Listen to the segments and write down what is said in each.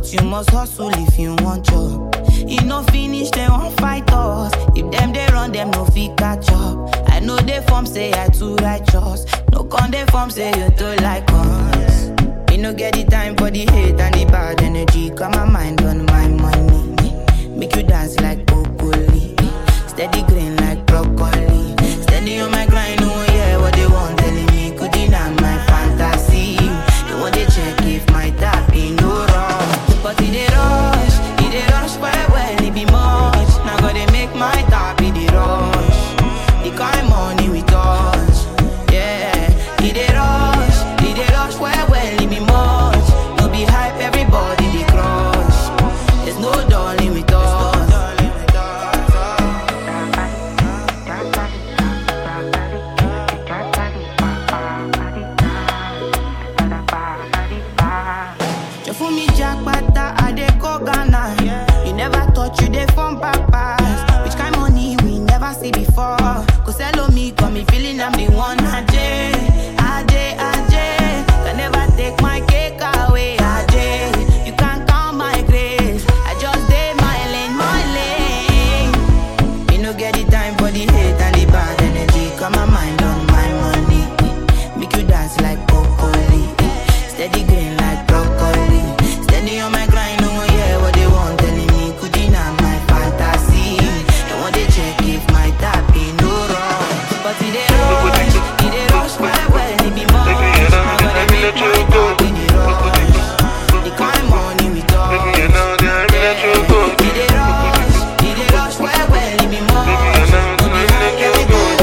But you must hustle if you want job. You no finish, they won't fight us. If them they run, them no fit catch up. I know they form say I too righteous. No con they form say you too like us. You no get the time for the hate and the bad energy. Got my mind on my money. Make you dance like broccoli. Steady green like broccoli. Steady on my grind, oh yeah, what they want telling me. Could deny my fantasy. They want to check if my tap ain't no wrong. But it they rush well, it be much. Now gotta make my tap in the rush. The kind money we touch, yeah. It they rush well, it be much. No be hype, everybody they crush. There's no darling with us. Jafumi Jackpata, I dey go Ghana. You never thought you dey from papas. Which kind money we never see before. Cause hello me, got me feeling I'm the one. Ajay. Can never take my cake away, Ajay. You can't count my grace. I just did my lane. You no get the time for the hate and the bad energy. Got my mind on my money. Make you dance like broccoli. Steady green like broccoli. Steady on my grind, oh yeah, what they want telling me. Could deny my fantasy. They want to check if my tap ain't no wrong. But it they rush well, it be more. I'm gonna make my tap in the rush. The kind money we talk. It they rush well, it be more. No be like everybody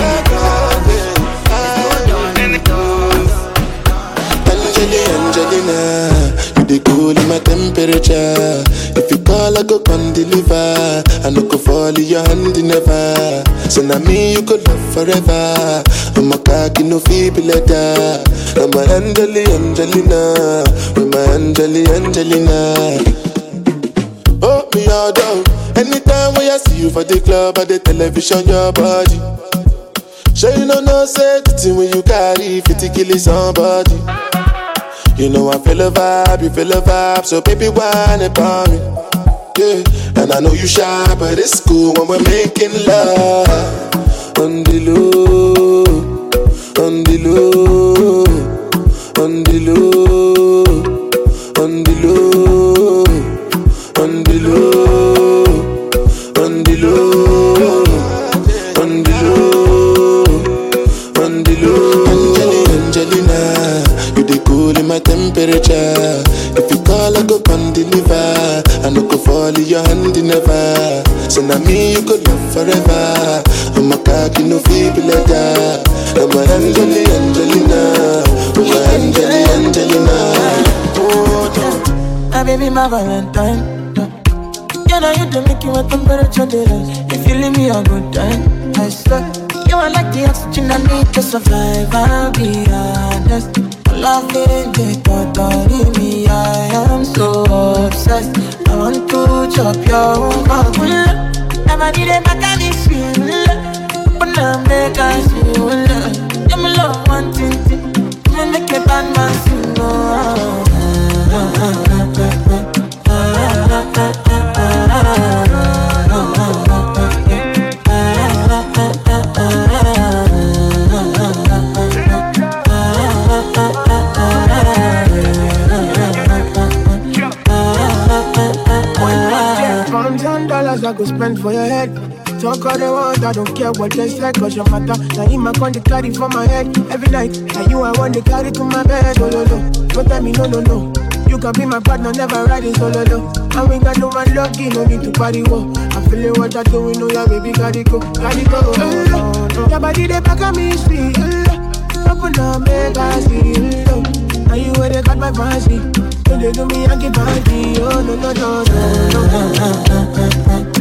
Angelina, you the cool in my temperature. If you call, I go come deliver. I no go fall in your hand never. So now me you could love forever. I'm a cocky no feeble letter. I'm a Angelina, with my Angelina. Oh me all down. Anytime when I see you for the club or the television, your body. Sure you know say the thing when you carry 50 kill somebody. You know I feel a vibe, you feel a vibe, so baby whine about me. Yeah, and I know you shy, but it's cool when we're making love. On the low, on the low, on the low, on the low, on the low, on the low, on the low, on the low. Angelina, you the cool in my temperature. If you call, I go come deliver. I no go fall in your hand never. So now me you could love forever. I'm a cocky no feeble letter. I'm a Angelina, I'm a Angelina. My baby, my Valentine. You know you do make you a temperature difference. If you leave me a good time, I swear. You are like the oxygen I need to survive. I'll be honest. Loving the totally me, I am so obsessed. I want to chop your heart. Never did it back at this feel. But now make us feel. You're my love, one thing. You make a bad man sing. $1,000 I go spend for your head. Talk all they want, I don't care what they say. Cause your matter, now in my con they carry for my head every night. Now you I want to carry to my bed. Oh no no, don't tell me no no no. You can be my partner, never riding solo no. And we got no man lucky, no need to party wo. I feel it what I do, we know ya baby, gotta go. Your body they back at me, sweet. Open up, make I see. Now you where they got my fancy. When they do me, I get party. Oh no no no no.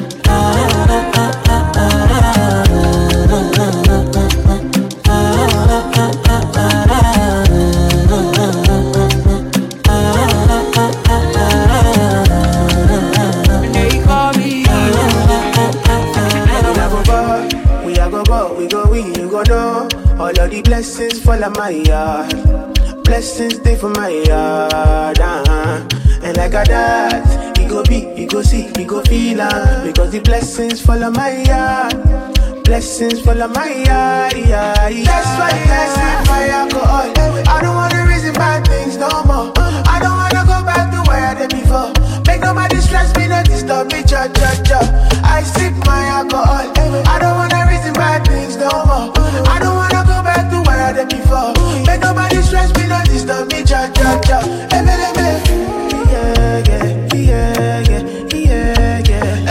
All of the blessings fall on my yard. Blessings stay for my yard. And like a that, he go be, he go see, he go feel because the blessings follow my yard. Blessings follow my yard, yeah, yeah. That's why I sip my alcohol. I don't wanna reason bad things no more. I don't wanna go back to where I did before. Make nobody stress me, no disturb me, cha cha cha. I sip my alcohol. I don't wanna reason bad things no more. I don't wanna go back to where I did before. Make nobody stress me, no disturb me, cha cha cha. Yeah, yeah, yeah, yeah, yeah, yeah.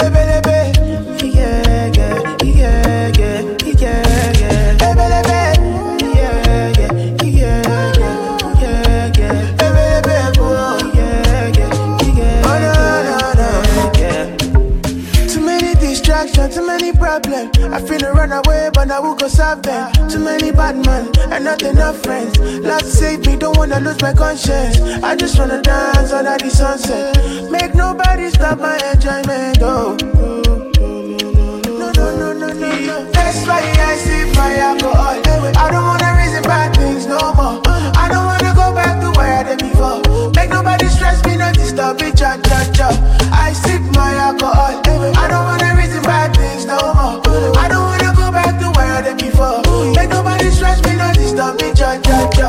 Too many problems. I finna run away, but I will go solve them. Too many bad men and not enough friends. Lord save me, don't wanna lose my conscience. I just wanna dance under the sunset. Make nobody stop my enjoyment. Oh, no. That's why I sip my alcohol. I don't wanna reason bad things no more. I don't wanna go back to where I did before. Make nobody stress me, no disturb me, cha cha cha. I sip my alcohol. I don't wanna reason bad things no more. I don't wanna go back to where I did before. Make nobody stress me, no disturb me, cha cha cha.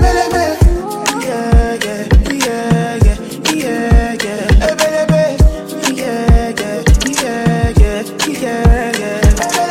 Yeah, yeah, yeah, yeah, yeah, yeah. Yeah, yeah, yeah, yeah, yeah, yeah.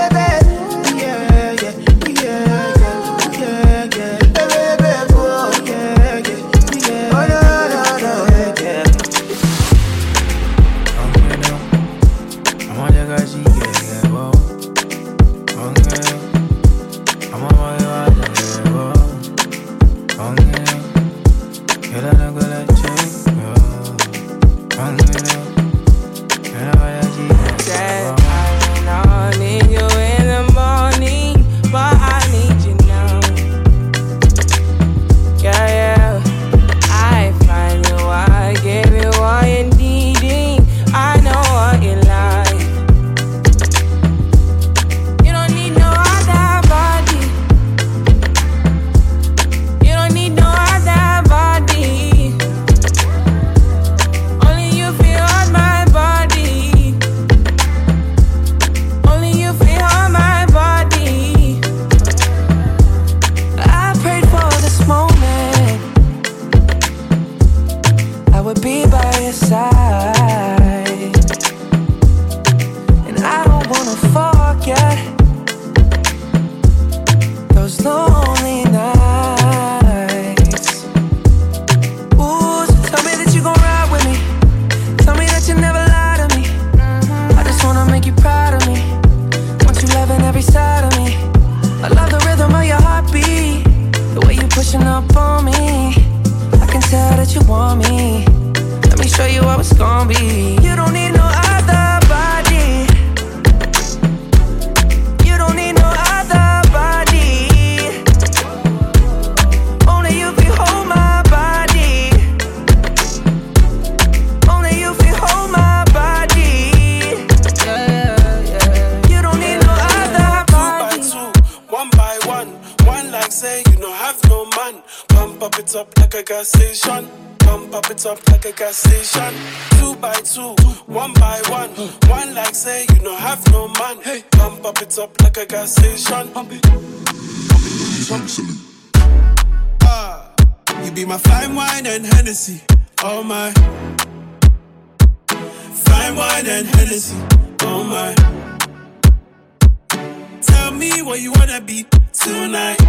You be my fine wine and Hennessy, oh my. Fine wine and Hennessy, oh my. Tell me where you wanna be tonight.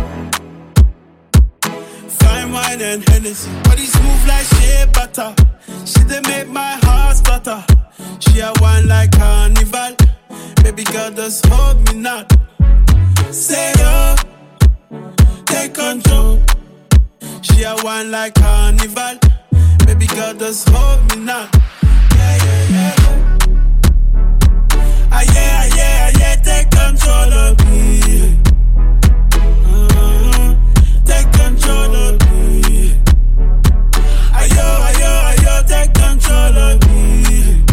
Fine wine and Hennessy, body smooth like shea butter. She done make my heart stutter. She a wine like carnival. Baby girl, just hold me now. Say yo, take control. She a wine like carnival. Baby girl, just hold me now. Yeah, yeah, yeah. Ah, yeah, yeah, yeah, take control of me. Take control of me. Ayo, ayo, ayo, take control of me.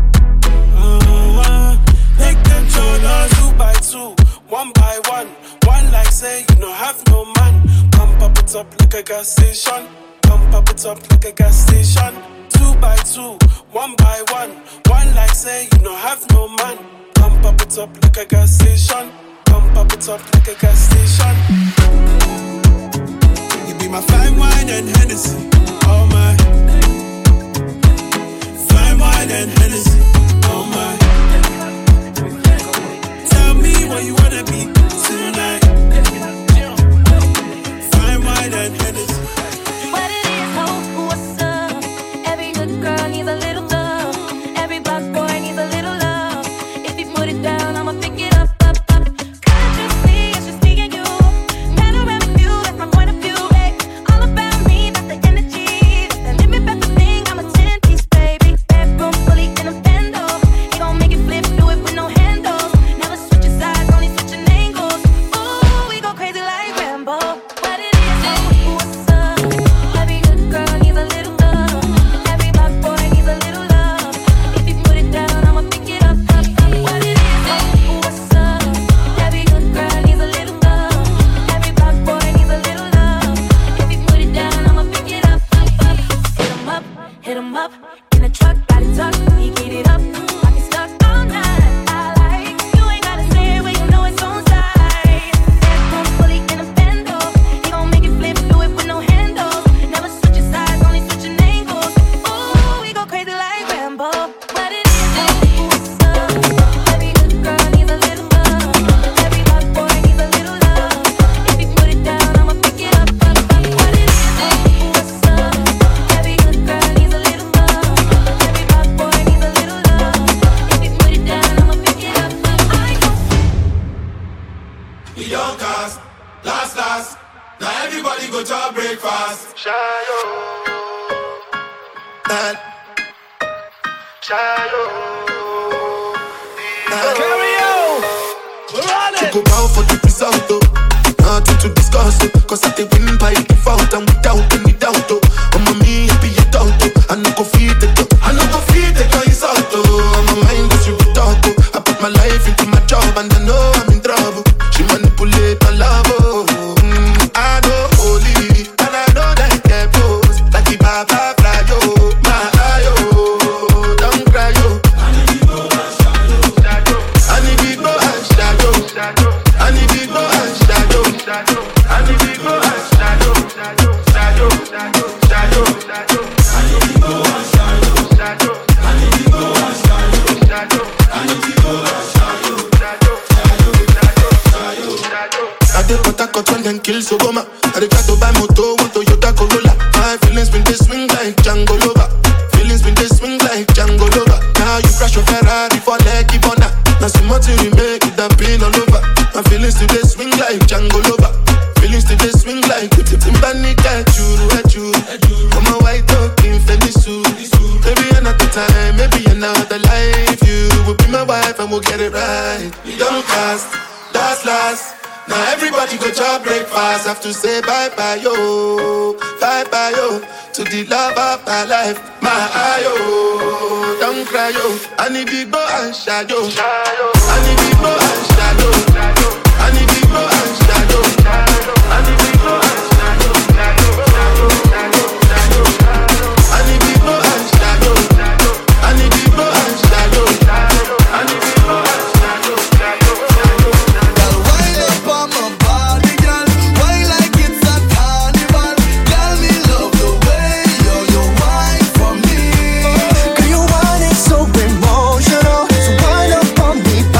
Take control of 2 by 2, 1 by 1. One like say you don't have no man. Pump up it up like a gas station. Pump up it up like a gas station. 2 by two, one by one. One like say you no have no man. Pump up it up like a gas station. Pump up it up like a gas station. You be my fine wine and Hennessy. Oh my. Fine wine and Hennessy. Oh my. Tell me what you wanna be tonight. Fine wine and Hennessy. What it is, ho, what's up? Every good girl needs a little love. Every black boy needs a little love. If you put it down, I'ma pick it up, up, up. Can't you see, it's just me and you. Panoramic view, that's my point of view, hey. All about me, that's the energy. That's the limit, that's the thing, I'm a 10-piece, baby. Bedroom fully in a bando. He gon' make it flip, do it with no handles. Never switching sides, only switching angles. Ooh, we go crazy like Rambo. What it is, ho, what's up? Every good girl needs a little love. Every black boy needs a little love. If you put it down, I'ma pick it up, up, up. What it is, ho, what's up? Every good girl needs a little love. Every black boy needs a little love. If you put it down, I'ma pick it up, up, up. Hit 'em up, in the truck, got it tucked. He get it up, I get stuck all night. I like, you ain't gotta say it, but you know it's on side. Bedroom fully in a bando. He gon' make it flip, do it with no handles. Never switching sides, only switching angles. Ooh, we go crazy like Rambo. What it is, ho, what's up? Every good girl needs a little love. Every black boy needs a little love. If you put it down, I'ma pick it up, up, up. What it is, ho, what's up? Every good girl needs a little love. Every black boy needs a little love. If you put it down, I'ma pick it up, up. We don't cast, last. Now everybody go to breakfast. Shayo. Carry on. We're on You it. go bow for the result, oh. Nothing to discuss, oh. Cause I take win by default and without any doubt, oh. I'm a me happy you don't, oh. I no go feed it, oh. I no go feed it, oh. Insult, oh. I'm a mind as you be talk, oh. I put my life into my job and I know I'm in trouble. She manipulate my love, oh. I know holy and I know that get pose like the Baba fly, yo. My eye, oh. Don't cry, yo. I need big boy and shadow. I need big boy and shadow. I need big boy and shadow. I need big boy and shadow. I need big boy and shadow. I need big boy and shadow. I need big boy and shadow. I did put a cut when them kill Sogoma. I did try to buy moto, one Toyota Corolla. My feelings been they swing like Django Lover. Feelings been they swing like Django Lover. Now you crash your Ferrari for Lucky Bona. Now see nothing you make it that pain all over. My feelings today swing like Django Lover. Feelings today swing like Timbani Kachuru. I'm a white talking Fendi suit. Maybe another time, maybe another life. You will be my wife and we'll get it right. We don't cast, that's last. Now everybody go to breakfast. Have to say bye-bye, yo. Bye-bye, yo. To the love of my life. My eye, yo. Don't cry, yo. I need big boy and shadow. I need big boy and shadow. I need big boy and shadow. I need big boy and shadow. I need big boy and shadow. I need big boy and shadow. I need big boy and shadow. Girl, wind up on my body, girl. Why like it's a carnival? Girl, me love the way you whine for me. Girl, you want it so emotional. So wind up on me,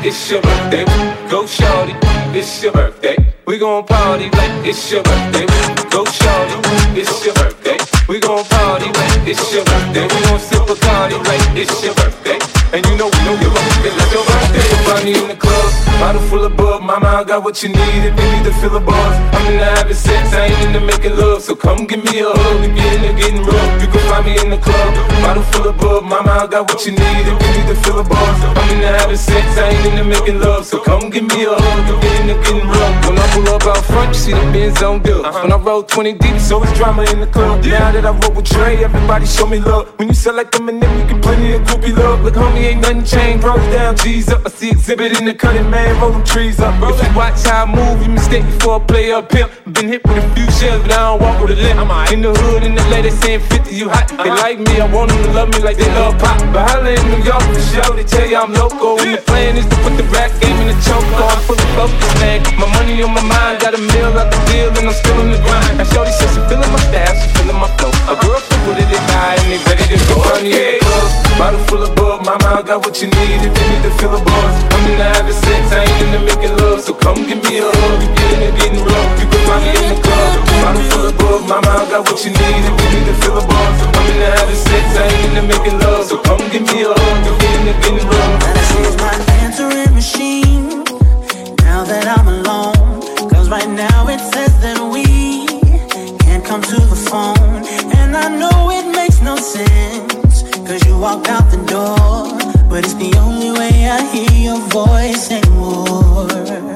it's your birthday. Go shorty, it's your birthday. We gon' party like it's your birthday. Go shorty, it's your birthday. We gon' party like it's your birthday. We gon' sip a party like it's your birthday. And you know we don't give up, it's like your birthday. Find me in the club, bottle full of bub. Mama, I got what you need if you need to fill a buzz. I'm in the having sex, I ain't into making love. So come give me a hug if you're into getting rough. You can find me in the club, bottle full of bub. Mama, I got what you need if you need to fill a buzz. I'm in the having sex, I ain't into making love. So come give me a hug if you're into getting rough. When I pull up out front, you see the Benz on dub. When I roll 20 deep, so it's drama in the club. Now that I roll with Dre, everybody show me love. When you sell like them and them, you get plenty of groupie love. Look, homie, ain't nothing changed. Roll down, G's up. I see exhibit in the cutting, man. Roll them trees up. If you watch how I move, you mistake before I play up pimp. Been hit with a few shells, but I don't walk with a limp. In the hood, in the LA, they saying 50, you hot. They like me, I want them to love me like they love pop. But holla in New York for show, they tell you I'm local. And the plan is to put the rap game in the choke. I'm fully focused, man. My money on my mind, got a meal out the deal, and I'm still in the grind. And shorty says she feeling my style, she feeling my flow. A girl from Wooded, they high, and they ready to go. I'm in the club, bottle full of bub. Mama, I got what you need if you need to fill a buzz. I'm in the having sex, I ain't into making love. So come give me a hug, if you're into getting rough. You can find me in the club, bottle full of bub. Mama, I got what you need if you need to fill a buzz. I'm in the having sex, I ain't into making love. So come give me a hug, if you're into getting rough. This is my answering machine. Now that I'm alone, 'cause right now it says that we can't come to the phone. And I know it makes no sense, 'cause you walked out the door, but it's the only way I hear your voice anymore.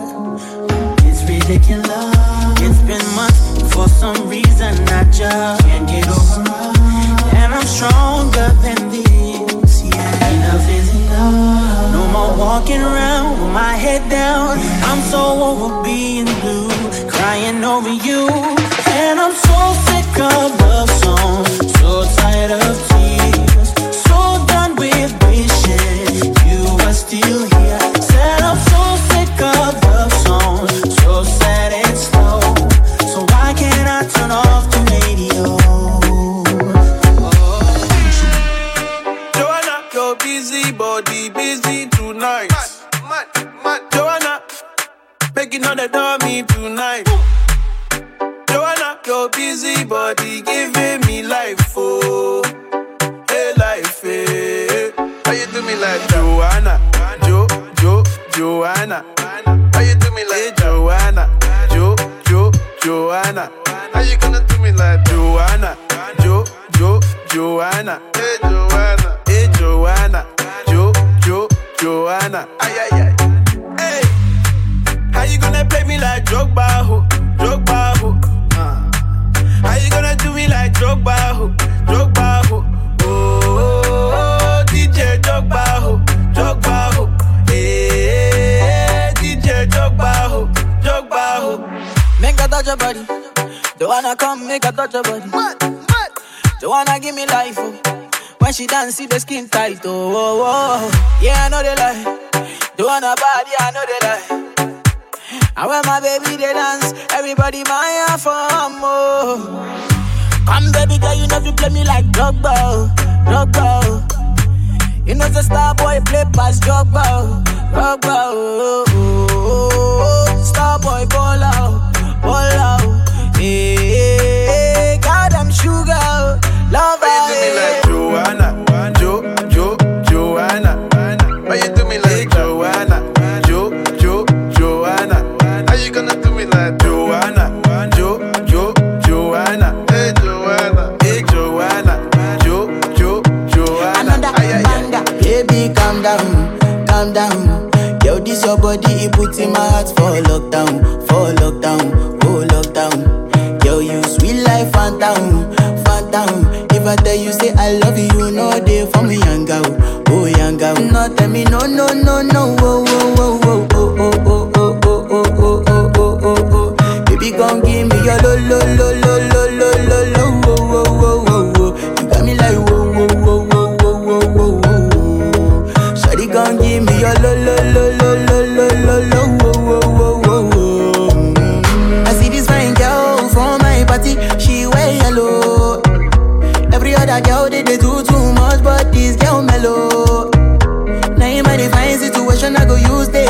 It's ridiculous. It's been months, for some reason I just can't get over us. And I'm stronger than this, yeah. Enough is enough. No more walking around with my head down. I'm so over being blue, crying over you. And I'm so sick of love songs, so tired of tears, so done with wishing you were still here. Said I'm so sick of love songs, so sad and slow. So why can't I turn off the radio? Joanna, your busy body busy tonight. Joanna, making all the dummy tonight. Joanna, your busy body giving me life, oh, hey life, hey. How you do me like Joanna, Joanna? How you do me like Joanna, Joanna? How you gonna do me like Joanna, Joanna? Hey Joanna, Joanna? Ay ay ay. Hey, how you gonna play me like Drogba, ho? How you gonna do me like Drogba, ho? Oh, DJ Drogba, ho. Hey, DJ Drogba, ho. Make her touch your body. Joanna, come make her touch your body. Joanna, give me life, oh. When she dance, see the skin tight, oh. Yeah, I know they lie. Joanna body, I know they lie. And when my baby they dance, everybody my for more. Come baby girl, you know you play me like Drogba. You know the star boy play past Drogba. Star boy ball out. Hey, got them sugar, love Why you do me like Joanna, Joanna? Why you do me like Joanna, Joanna? How you gonna do me like Joanna, Joanna? Hey Joanna, Joanna? Another banger. Baby, calm down. Yo, this your body, it puts in my heart for lockdown, oh lockdown. Yo, you sweet life, phantom. If I tell you say I love you, no day for me, young girl, oh young girl. No tell me no, oh. Baby, gon' give me your lo. You got me like whoa. Shawty gon' give me your lo. I see this fine girl from my party, she wear yellow. Every other girl they do too much, but this girl mellow. Now in my divine situation, I go use this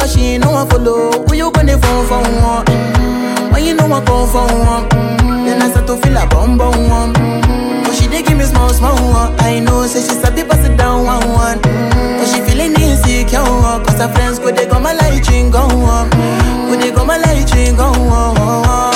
but she ain't no one follow. Who you gonna phone for one? When you know I come for one, then I start to feel a bum bum one. But she dey give me small small one. I know, say she start to pass it down one one. But she feeling insecure, cause her friends go they come my light ring go on. Go they come my light ring go on.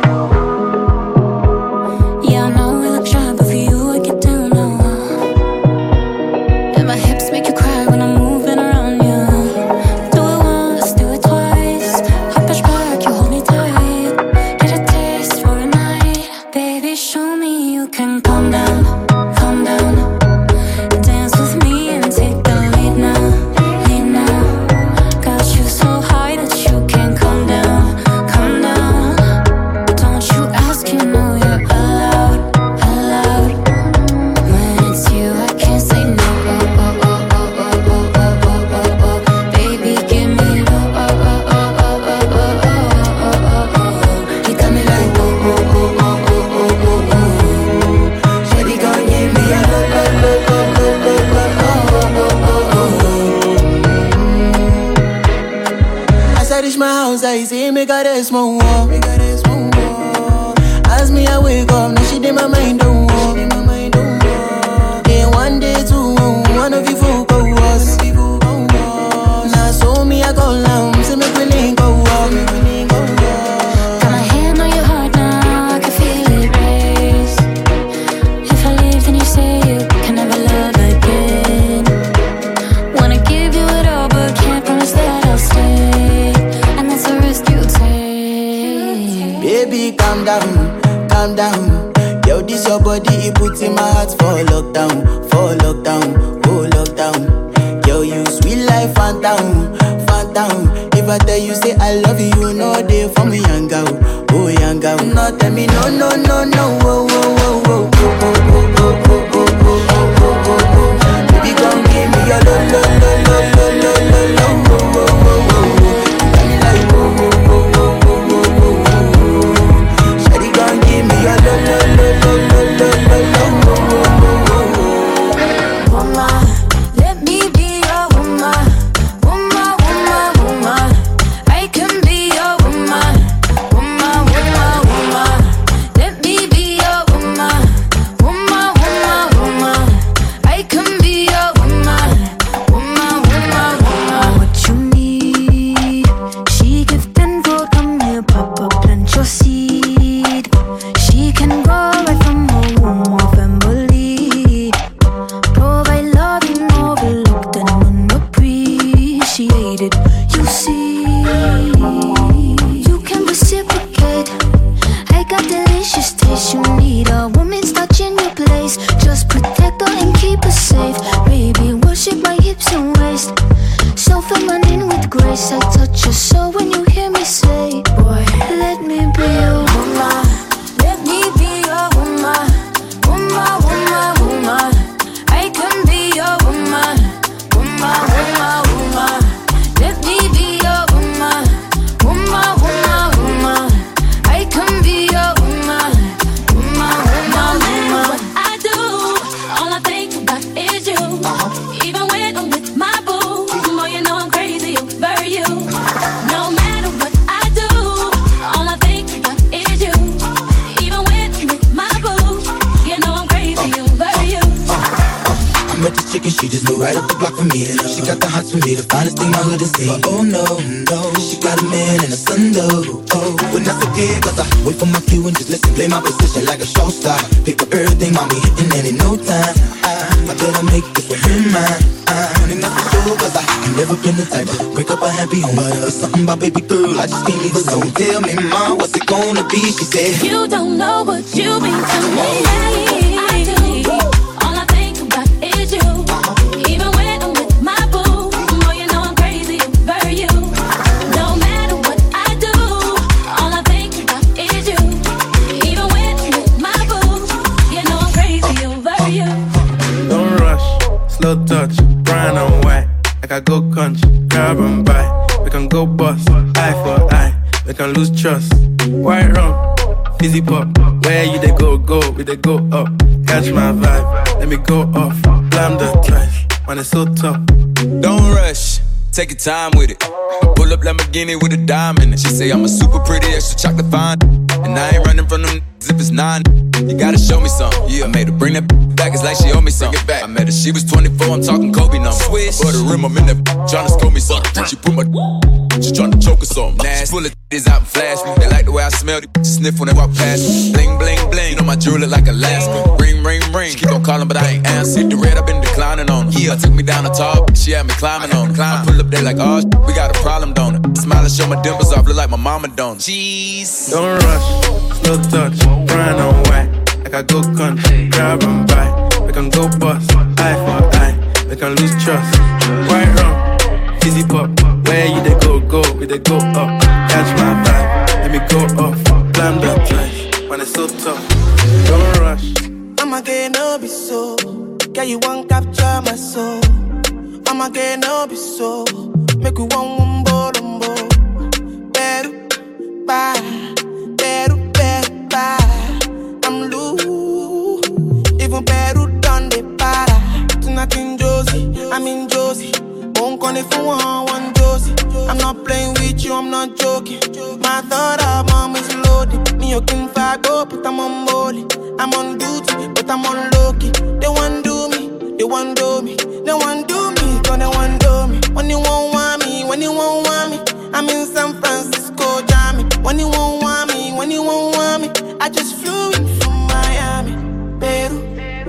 Yeah, I know we look shy, but for you I get down now. And my hips make you cry when I'm moving around you. Do it once, do it twice. I push back, you hold me tight. Get a taste for a night. Baby, show me you can calm down, calm down. Dance with me and take the lead now, lead now. Got you so high that you can't come down, come down. Don't you ask, you know you're allowed, allowed. When it's you, I can't say no. Oh, oh, oh, oh, oh, oh, oh, oh, oh, oh. Baby, give me low. Oh, oh, oh, oh, oh, oh, oh, oh, oh, oh. You got me like oh, oh, oh, oh, oh, oh, oh, oh. Shawty gon' give me a low, low, low, low, low, low, oh, oh, oh, oh. As I reach my house, I see me got a small wall. As me I wake up, now she did my mind don't walk. Then one day two, one of you folk go was. Now so me I go down, so make we link go walk. Got my hand on your heart now, I can feel it race. If I leave, then you say you can never love again. Wanna give you it all, but can't promise that I'll stay. And that's a risk you take. Baby, calm down, calm down. Yo, this your body, it puts in my heart for lockdown, oh lockdown. Yo, you sweet life, phantom, phantom. If I tell you say I love you, you know they for me young girl, oh young girl. No, tell me no, no, no, no, oh, oh, oh, oh, oh, oh, oh, oh, oh, oh, oh, oh, oh, oh. Baby, come give me your lo, lo, lo, lo, lo, lo, lo, lo, oh, oh, oh, oh, oh. You got me like oh, oh, oh, oh, oh, oh, oh, oh. Shawty, come give me your lo, lo, lo, lo, lo, lo, lo, lo, oh, oh, oh, oh. Woman, let me be your woman. Woman, woman, woman. I can be your woman. Woman, woman, woman. Let me be your woman. Woman, woman, woman. I can be your woman. Woman, woman, woman. What you need? She give 10-fold, come here, Papa, plant your seed. She can grow right from her womb of Emily. Provide love you overlooked and unappreciated. You see, you can reciprocate. I got delicious taste. You need a woman's touch in your place. Just protect her and keep her safe. Baby, worship my hips and waist. So feminine with grace. I touch your soul when you hear me say, boy, let me be your woman. Let me be your woman. Woman, woman, woman. I can be your woman. Woman, woman, woman. Let me be your woman. Woman, woman, woman. I can be your woman. Woman, woman, woman. What I do, all I think about is you. Even when I'm with my boo, boy, you know I'm crazy over you. No matter what I do, all I think about is you. Even when I'm with my boo, you know I'm crazy over you. I met this chick and she just moved right up the block from me. She got the hots for me, the finest thing my hood has seen. But oh no, no, she got a man and a son though. Oh, when I forget, cause I wait for my cue and just listen, play my position like a show star. Pick up everything, mommy hitting and in no time. I better make this with him mine. And that's for sure, cause I never been the type to break up a happy home. But it's something about baby girl, I just can't leave alone. Tell me, mom, what's it gonna be? She said, You don't know what you mean to me. I do. All I think about is you. Even when I'm with my boo, boy, you know I'm crazy over you. No matter what I do, all I think about is you. Even when I'm with my boo, you know I'm crazy over you. Don't rush, slow touch, brown and white. Like I go country, grab and buy. We can go bust, eye for eye. We can lose trust. White rum, fizzy pop. Where you they go, we they go up. Catch my vibe, let me go off. Blam the twice, man it's so tough. Don't rush, take your time with it. Pull up Lamborghini with a dime in it. She say I'm a super pretty, extra chocolate fine. And I ain't running from them if it's 9. You gotta show me something. Yeah, I made her bring that back, it's like she owe me something. I met her, she was 24, I'm talking Kobe numbers. For the rim, I'm in that tryna score me something. She put my she tryna choke or something. She pull it out and flash me. They like the way I smell it, just sniff when they walk past me. Bling, bling, bling, you know my jewelry look like Alaska. Ring, ring, ring, she keep on calling but I ain't answer. The red, I've been declining on her. Yeah, took me down the top, she had me climbing on her. I pull up there like, oh, we got a problem, don't it? Smile and show my dimples off, look like my mama don't. Jeez. Don't rush, slow touch, brown on white. Like I go country, grab and buy. We can go bust, eye for eye. We can lose trust. White rum, fizzy pop. Where you they go, we they go up. Catch my vibe, let me go off. Climb that drive, when it's so tough. Don't rush. I'ma get no be so. Girl, you won't capture my soul. I'ma get no be so. Make you one umbo. Better, bye. Better, bye. I'm loose. Even better done the para. Tonight in Josie, I'm in Josie. Won't call if you want one Josie. I'm not playing with you, I'm not joking. My thought of mom is loaded. Me, you can fag up, but I'm on molly. I'm on duty, but I'm on low-key. They want do me, they want do me. They want do me, cause they want do me. When you won't want me, when you won't want me. I'm in San Francisco, jamming. When you won't want me, when you won't want me. I just flew in from Miami. Peru,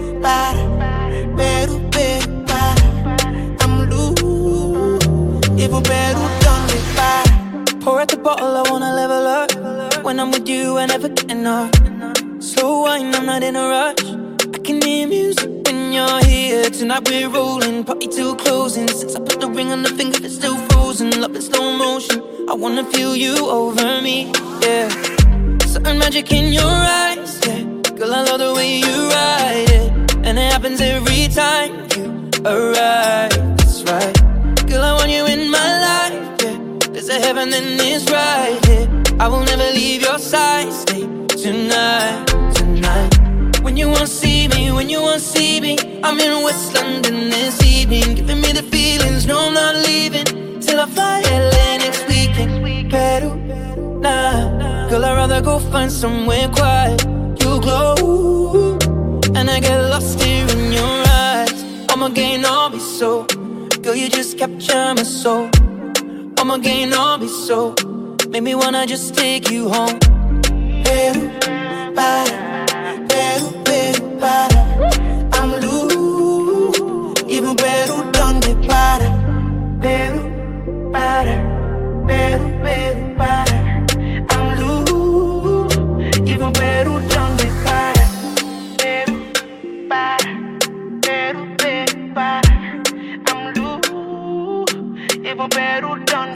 para. Peru, para. I'm loose. Even Peru done me para. Pour out the bottle, I wanna level up. When I'm with you, I never get enough. Slow wine, I'm not in a rush. I can hear music when you're here. Tonight we're rolling, party till closing. Since I put the ring on the finger, it's still frozen. Love in slow motion, I wanna feel you over me, yeah. Certain magic in your eyes, yeah. Girl, I love the way you ride it. And it happens every time you arrive, that's right. Girl, I want you in my life, yeah. There's a heaven and it's right here, yeah. I will never leave your side, stay tonight. When you won't see me, I'm in West London this evening. Giving me the feelings, no I'm not leaving till I fly LA next weekend. Peru, nah, girl I'd rather go find somewhere quiet. You glow, and I get lost here in your eyes. I'ma gain all be so, girl you just capture my soul. I'ma gain all be so, make me wanna just take you home. Peru, para. I'm loose. Even better done the para. Better, para. I'm loose. Even better done the para. Better, para. I'm loose. Even better done